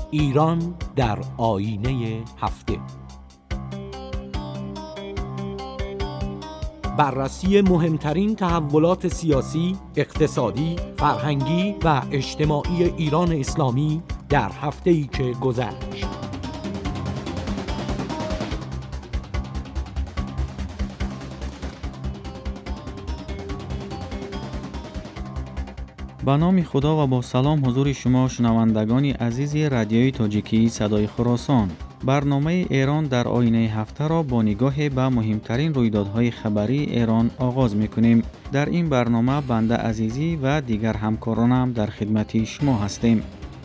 ایران در آیینه هفته. بررسی مهمترین تحولات سیاسی، اقتصادی، فرهنگی و اجتماعی ایران اسلامی در هفته‌ای که گذشت. با نام خدا و با سلام حضور شما شنوندگان عزیز رادیوی تاجیکی صدای خراسان. برنامه ایران در آینه هفته را با نگاه به مهمترین رویدادهای خبری ایران آغاز می‌کنیم. در این برنامه بنده عزیزی و دیگر همکارانم در خدمت شما هستیم.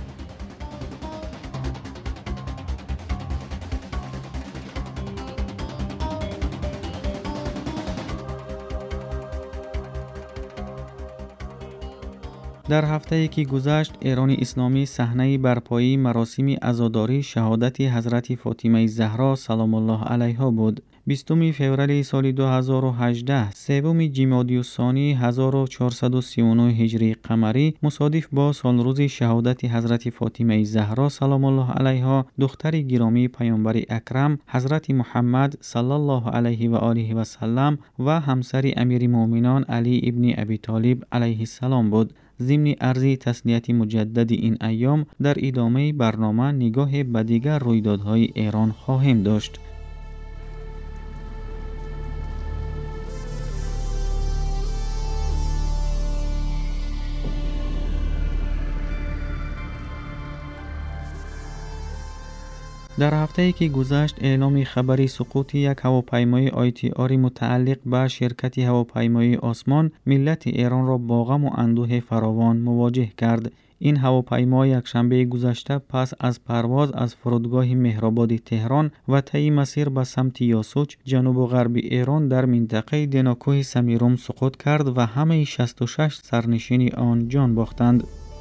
در هفته‌ای که گذشت، ایران اسلامی صحنه برپایی مراسم عزاداری شهادت حضرت فاطمه زهرا سلام الله علیها بود. 20 فوریه سال 2018 سوم جمادی الثانی 1439 هجری قمری مصادف با سالروز شهادت حضرت فاطمه زهرا سلام الله علیها دختر گرامی پیامبر اکرم حضرت محمد صلی الله علیه و آله و سلم و همسر امیر مومنان علی ابن ابی طالب علیه السلام بود. ضمن عرض تسلیت مجدد این ایام در ادامه برنامه نگاه به دیگر رویدادهای ایران خواهیم داشت. در هفته‌ای که گذشت اعلام خبری سقوط یک هواپیمای ITR متعلق به شرکت هواپیمای آسمان ملت ایران را با غم و اندوه فراوان مواجه کرد. این هواپیما یکشنبه گذشته پس از پرواز از فرودگاه مهرآباد تهران و طی مسیر به سمت یاسوج جنوب و غرب ایران در منطقه دناکوه سمیروم سقوط کرد و همه 66 سرنشین آن جان باختند.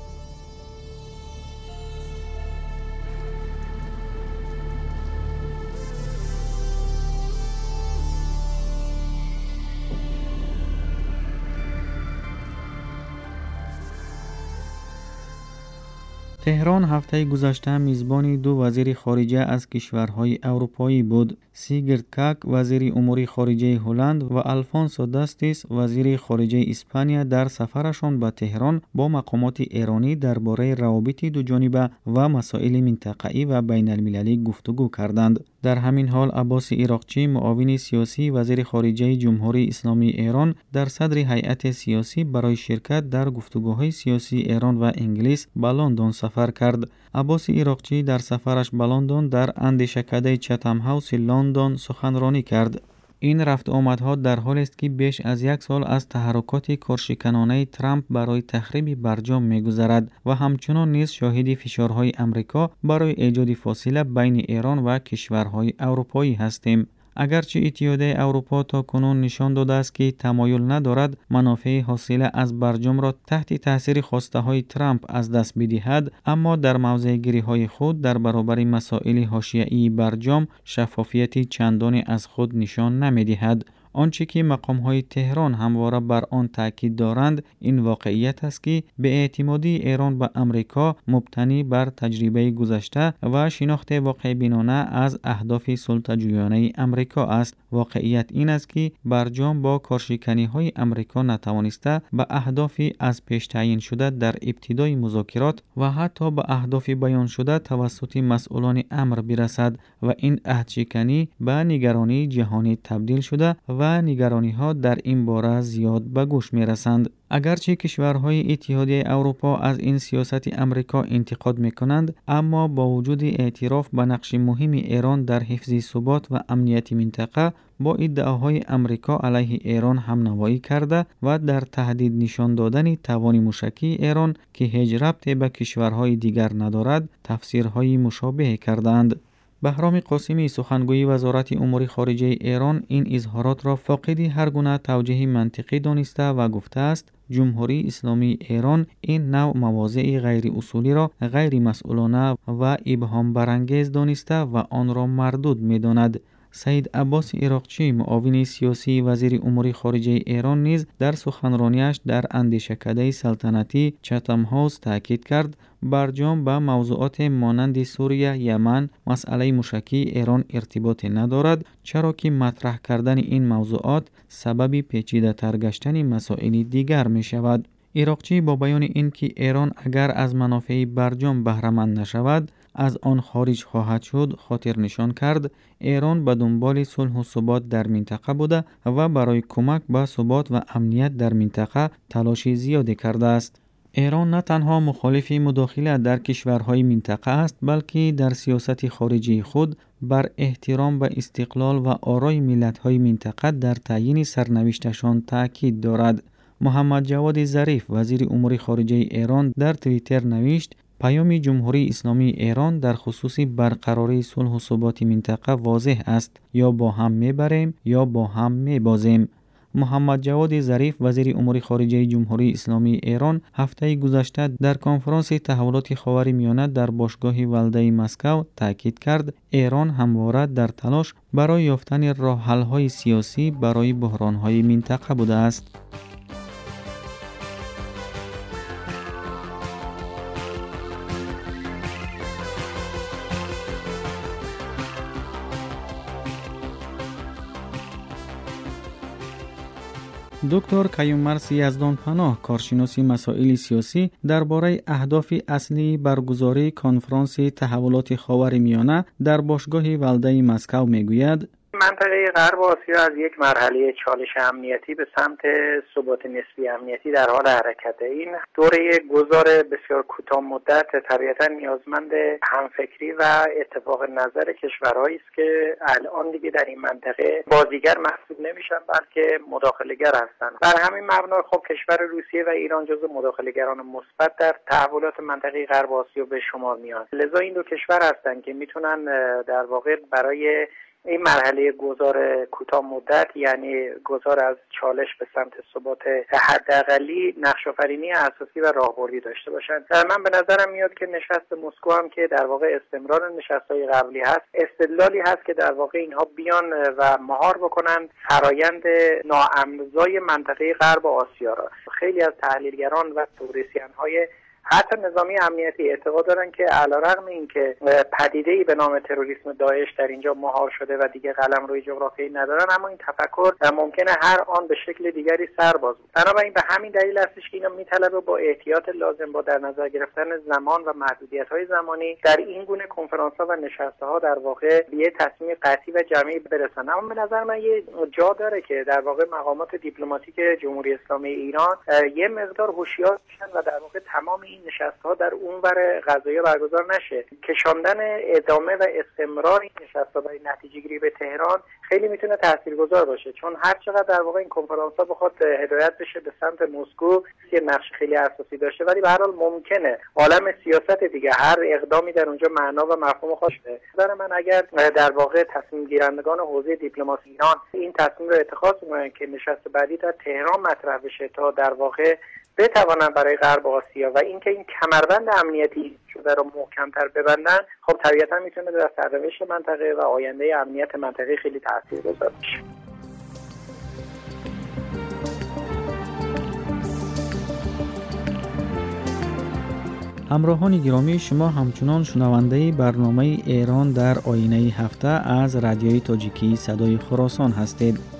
تهران هفته گذشته میزبان دو وزیر خارجه از کشورهای اروپایی بود. سیگرد کاک وزیر امور خارجه هلند و آلفونسو داستیس وزیر خارجه اسپانیا در سفرشان به تهران با مقامات ایرانی درباره روابط دو جانبه و مسائل منطقه‌ای و بین المللی گفتگو کردند. در همین حال عباس عراقچی معاون سیاسی وزیر خارجه جمهوری اسلامی ایران در صدر هیئت سیاسی برای شرکت در گفتگوهای سیاسی ایران و انگلیس به لندن سفر کرد. عباس عراقچی در سفرش به لندن در اندیشکده چتم هاوس لندن سخنرانی کرد. این رفت آمدها در حالی است که بیش از یک سال از تحرکات کارشکنانه ترامپ برای تخریب برجام می‌گذرد و همچنان نیز شاهد فشارهای امریکا برای ایجاد فاصله بین ایران و کشورهای اروپایی هستیم. اگرچه اتحادیه اروپا تا کنون نشان داده است که تمایل ندارد منافع حاصل از برجام را تحت تاثیر خواسته های ترامپ از دست بدهد، اما در موضع گیری های خود در برابر مسائل حاشیه‌ای برجام شفافیت چندانی از خود نشان نمی‌دهد. آنچه که مقام‌های تهران همواره بر آن تاکید دارند این واقعیت است که بی‌اعتمادی ایران به امریکا مبتنی بر تجربه گذشته و شناخت واقع بینانه از اهداف سلطه‌جویانه امریکا است. واقعیت این است که برجام با کارشکنی‌های امریکا نتوانسته به اهداف از پیش تعیین شده در ابتدای مذاکرات و حتی به اهداف بیان شده توسط مسئولان امر برسد و این عهدشکنی به نگرانی جهانی تبدیل شده و نگرانی‌ها در این باره زیاد به گوش می‌رسند. اگرچه کشورهای اتحادیه اروپا از این سیاست امریکا انتقاد می‌کنند، اما با وجود اعتراف به نقش مهم ایران در حفظ ثبات و امنیت منطقه با ادعاهای امریکا علیه ایران همنوایی کرده و در تهدید نشان دادن توان موشکی ایران که هیچ ربطی به کشورهای دیگر ندارد تفسیرهای مشابه کردند. بهرام قاسمی سخنگوی وزارت امور خارجه ایران این اظهارات را فاقد هر گونه توجیه منطقی دانسته و گفته است جمهوری اسلامی ایران این نوع مواضع غیر اصولی را غیر مسئولانه و ابهام برانگیز دانسته و آن را مردود می‌داند. سید عباس عراقچی معاون سیاسی وزیر امور خارجه ایران نیز در سخنرانیش در اندیشکده سلطنتی چتم هاوس تاکید کرد برجام به موضوعات مانند سوریه، یمن، مسئله موشکی ایران ارتباط ندارد، چرا که مطرح کردن این موضوعات سبب پیچیده تر گشتن مسائل دیگر می شود. عراقچی با بیان این که ایران اگر از منافع برجام بهره مند نشود از آن خارج خواهد شد خاطر نشان کرد ایران به دنبال صلح و ثبات در منطقه بوده و برای کمک به ثبات و امنیت در منطقه تلاش زیادی کرده است. ایران نه تنها مخالف مداخله در کشورهای منطقه است بلکه در سیاست خارجی خود بر احترام و استقلال و آرای ملت‌های منطقه در تعیین سرنوشتشان تاکید دارد. محمد جواد ظریف وزیر امور خارجه ایران در توییتر نوشت پیام جمهوری اسلامی ایران در خصوص برقراری صلح و ثبات منطقه واضح است، یا با هم میبریم یا با هم میبازیم. محمد جواد ظریف وزیر امور خارجه جمهوری اسلامی ایران هفته گذشته در کنفرانس تحولات خاورمیانه در باشگاه ولده مسکو تاکید کرد ایران همواره در تلاش برای یافتن راه حل‌های سیاسی برای بحران‌های منطقه بوده است. دکتر کیومرث یزدانپناه کارشناس مسائل سیاسی درباره اهداف اصلی برگزاری کنفرانس تحولات خاورمیانه در باشگاه ولده مسکو میگوید منطقه غرب آسیا از یک مرحله چالش امنیتی به سمت ثبات نسبی امنیتی در حال حرکته. این دوره گذار بسیار کوتاه مدت طبیعتا نیازمند همفکری و اتفاق نظر کشورهایی است که الان دیگه در این منطقه بازیگر محسوب نمیشن بلکه مداخله‌گر هستند. بر همین مبنا خب کشور روسیه و ایران جزو مداخله‌گران مثبت در تحولات منطقه غرب آسیا به شمار میان. لذا این دو کشور هستند که میتونن در واقع برای این مرحله گذار کوتاه مدت یعنی گذار از چالش به سمت ثبات حداقلی نقش آفرینی اساسی و راهبردی داشته باشند. من به نظرم میاد که نشست مسکو هم که در واقع استمرار نشست‌های قبلی هست استدلالی هست که در واقع اینها بیان و مهار بکنن فرایند ناامن‌زای منطقه غرب آسیا را. خیلی از تحلیلگران و تئوریسین‌های حتی نظامی امنیتی اعتقاد دارن که علیرغم اینکه پدیده‌ای به نام تروریسم داعش در اینجا مهار شده و دیگه قلمروی جغرافیایی ندارن اما این تفکر ممکنه هر آن به شکل دیگری سر باز بود. بنابراین به همین دلیل هستش که اینا میطلبه با احتیاط لازم با در نظر گرفتن زمان و محدودیت‌های زمانی در این گونه کنفرانس‌ها و نشست‌ها در واقع به یه تصمیم قطعی و جمعی برسن. اما به نظر من یه جا داره که در واقع مقامات دیپلماتیک جمهوری اسلامی ایران یه مقدار هوشیار بشن و در واقع تمام این نشست‌ها در اونور قضایی برگزار نشه. کشاندن ادامه و استمرار این نشست‌ها برای نتیجه‌گیری به تهران خیلی میتونه تاثیرگذار باشه، چون هر چقدر در واقع این کنفرانس‌ها بخواد هدایت بشه به سمت مسکو یه نقش خیلی اساسی داشته، ولی به هر حال ممکنه عالم سیاست دیگه هر اقدامی در اونجا معنا و مفهوم خودش داره. نظر من اگر در واقع تصمیم گیرندگان حوزه دیپلماسی ایران این تصمیم رو اتخاذ کنن که نشست بعدی در تهران مطرح بشه تا در واقع بتوانن برای غرب آسیا و اینکه این کمربند امنیتی شده رو محکم‌تر ببندن، خب طبیعتا میتونه در سرنوشت منطقه و آینده امنیت منطقه خیلی تاثیرگذار باشه. همراهان گرامی، شما همچنان شنونده برنامه ایران در آینه هفته از رادیوی تاجیکی صدای خراسان هستید.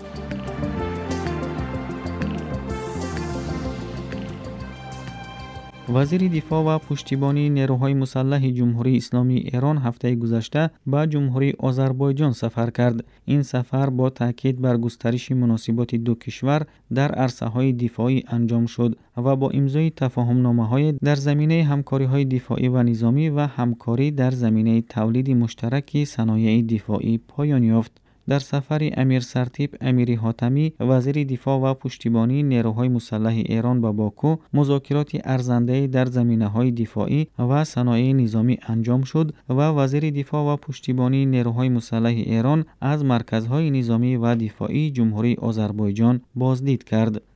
وزیر دفاع و پشتیبانی نیروهای مسلح جمهوری اسلامی ایران هفته گذشته به جمهوری آذربایجان سفر کرد. این سفر با تاکید بر گسترش مناسبات دو کشور در عرصه‌های دفاعی انجام شد و با امضای تفاهم‌نامه‌های در زمینه همکاری‌های دفاعی و نظامی و همکاری در زمینه تولید مشترک صنایع دفاعی پایان یافت. در سفر امیر سرتیپ امیری حاتمی وزیر دفاع و پشتیبانی نیروهای مسلح ایران به باکو مذاکرات ارزنده در زمینه‌های دفاعی و صنایع نظامی انجام شد و وزیر دفاع و پشتیبانی نیروهای مسلح ایران از مرکزهای نظامی و دفاعی جمهوری آذربایجان بازدید کرد.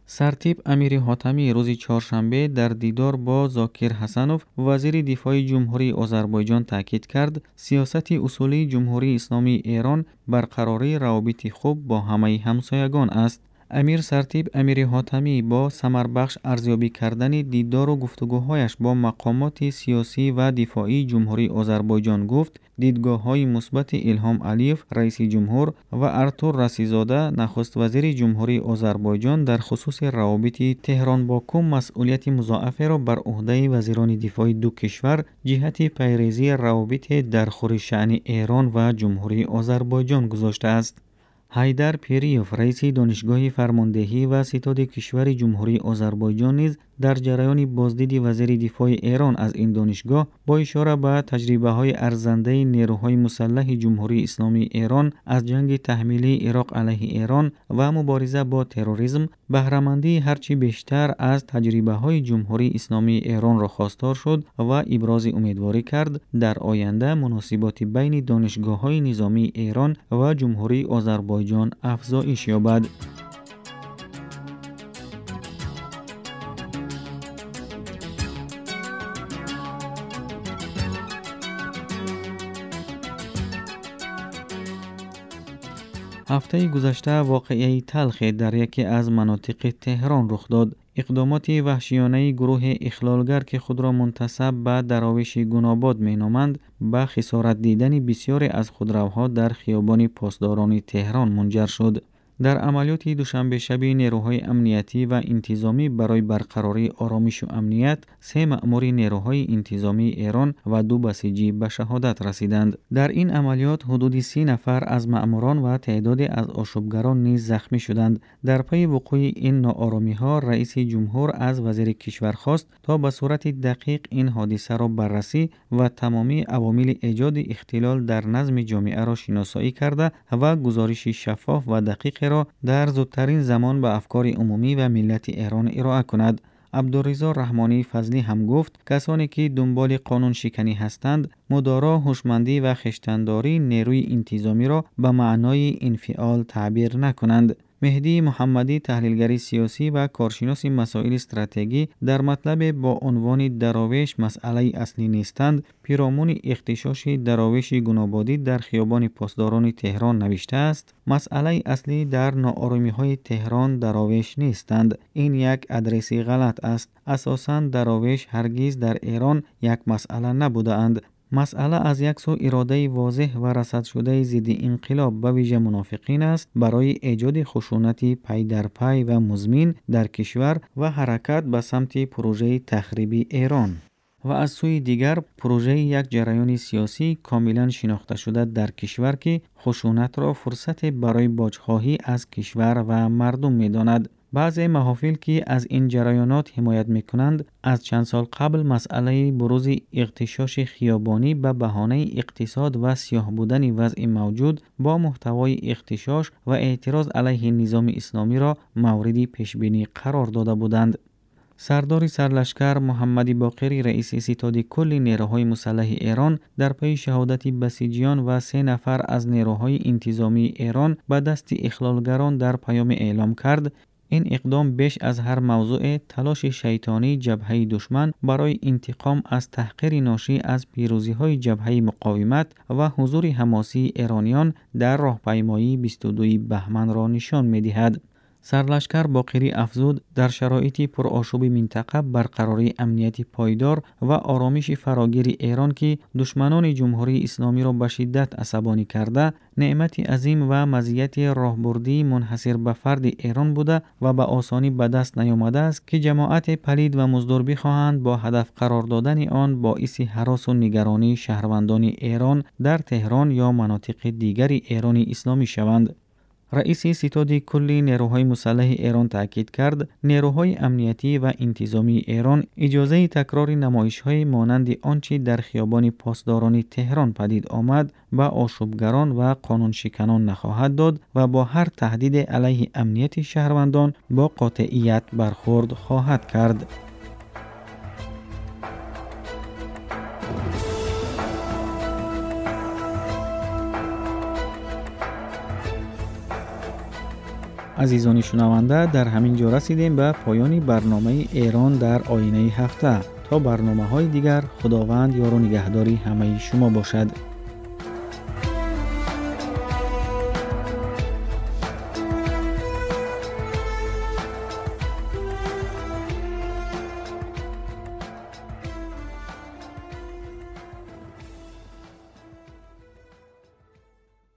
سرتیپ امیر حاتمی روز چهارشنبه در دیدار با زاکر حسنوف وزیر دفاع جمهوری آذربایجان تاکید کرد سیاست اصولی جمهوری اسلامی ایران برقراری روابط خوب با همه همسایگان است. امیر سرتیپ امیر حاتمی با ثمربخش ارزیابی کردن دیدار و گفتگوهایش با مقامات سیاسی و دفاعی جمهوری آذربایجان گفت دیدگاه‌های مثبت الهام علیف رئیس جمهور و ارتور رسیزاده نخست وزیر جمهوری آذربایجان در خصوص روابط تهران باکو مسئولیت مضاعفه را بر عهده وزیران دفاع دو کشور جهت پیریزی روابط در خور شأن ایران و جمهوری آذربایجان گذاشته است. حیدر پیریوف رئیس دانشگاه فرماندهی و ستاد کشور جمهوری آذربایجان نیز در جریان بازدید وزیر دفاع ایران از این دانشگاه با اشاره به تجربه‌های ارزنده نیروهای مسلح جمهوری اسلامی ایران از جنگ تحمیلی عراق علیه ایران و مبارزه با تروریسم بهره‌مندی هرچی بیشتر از تجربه‌های جمهوری اسلامی ایران را خواستار شد و ابراز امیدواری کرد در آینده مناسبات بین دانشگاه‌های نظامی ایران و جمهوری آذربایجان افزایش یابد. هفته گذشته واقعه تلخی در یکی از مناطق تهران رخ داد. اقدامات وحشیانه گروه اخلالگر که خود را منتسب به دراویش گناباد مینامند به خسارت دیدن بسیاری از خودروها در خیابان پاسداران تهران منجر شد. در عملیات دوشنبه شب نیروهای امنیتی و انتظامی برای برقراری آرامش و امنیت 3 مأمور نیروهای انتظامی ایران و 2 بسیجی به شهادت رسیدند. در این عملیات حدود 30 نفر از مأموران و تعدادی از آشوبگران نیز زخمی شدند. در پی وقوع این ناآرامی‌ها رئیس جمهور از وزیر کشور خواست تا به صورت دقیق این حادثه را بررسی و تمامی عوامل ایجاد اختلال در نظم جامعه را شناسایی کرده و گزارش شفاف و دقیق را در زودترین زمان به افکار عمومی و ملت ایران ارائه کند. عبدالرضا رحمانی فضلی هم گفت کسانی که دنبال قانون شکنی هستند مدارا هوشمندی و خشتنداری نیروی انتظامی را به معنای انفعال تعبیر نکنند. مهدی محمدی تحلیلگر سیاسی و کارشناس مسائل استراتژی در مطلب با عنوان دراویش مسئله اصلی نیستند پیرامون اغتشاش دراویش گنابادی در خیابان پاسداران تهران نوشته است مسئله اصلی در ناآرامی‌های تهران دراویش نیستند. این یک ادرسی غلط است. اساساً دراویش هرگز در ایران یک مسئله نبوده اند. مسئله از یک سو اراده واضح و رصد شده ضد انقلاب به ویژه منافقین است برای ایجاد خشونت پی در پی و مزمن در کشور و حرکت به سمت پروژه تخریبی ایران. و از سوی دیگر پروژه یک جریان سیاسی کاملا شناخته شده در کشور که خشونت را فرصت برای باجخواهی از کشور و مردم می‌داند. بعضی محافل که از این جریانات حمایت می‌کنند از چند سال قبل مسئله بروز اغتشاش خیابانی به بهانه اقتصاد و سیاه بودن وضع موجود با محتوای اغتشاش و اعتراض علیه نظام اسلامی را مورد پیشبینی قرار داده بودند. سردار سرلشکر محمد باقری رئیس ستاد کل نیروهای مسلح ایران در پی شهادت بسیجیان و 3 نفر از نیروهای انتظامی ایران به دست اخلالگران در پیام اعلام کرد این اقدام بیش از هر موضوع تلاش شیطانی جبهه دشمن برای انتقام از تحقیر ناشی از پیروزی‌های جبهه مقاومت و حضور حماسی ایرانیان در راهپیمایی 22 بهمن را نشان می‌دهد. سرلشکر باقری افزود در شرایط پرآشوب منطقه برقراری امنیت پایدار و آرامش فراگیر ایران که دشمنان جمهوری اسلامی را به شدت عصبانی کرده نعمت عظیم و مزیت راهبردی منحصر به فرد ایران بوده و به آسانی به دست نیامده است که جماعت پلید و مزدور بخواهند با هدف قرار دادن آن باعث هراس و نگرانی شهروندان ایران در تهران یا مناطق دیگر ایران اسلامی شوند. رئیس ستاد کل نیروهای مسلح ایران تاکید کرد نیروهای امنیتی و انتظامی ایران اجازه تکرار نمایش‌های مانند آنچه در خیابان پاسداران تهران پدید آمد به آشوبگران و قانون شکنان نخواهد داد و با هر تهدید علیه امنیت شهروندان با قاطعیت برخورد خواهد کرد. عزیزان شنونده، در همین جا رسیدیم به پایان برنامه ایران در آینه هفته. تا برنامه‌های دیگر، خداوند یار و نگهداری همه شما باشد.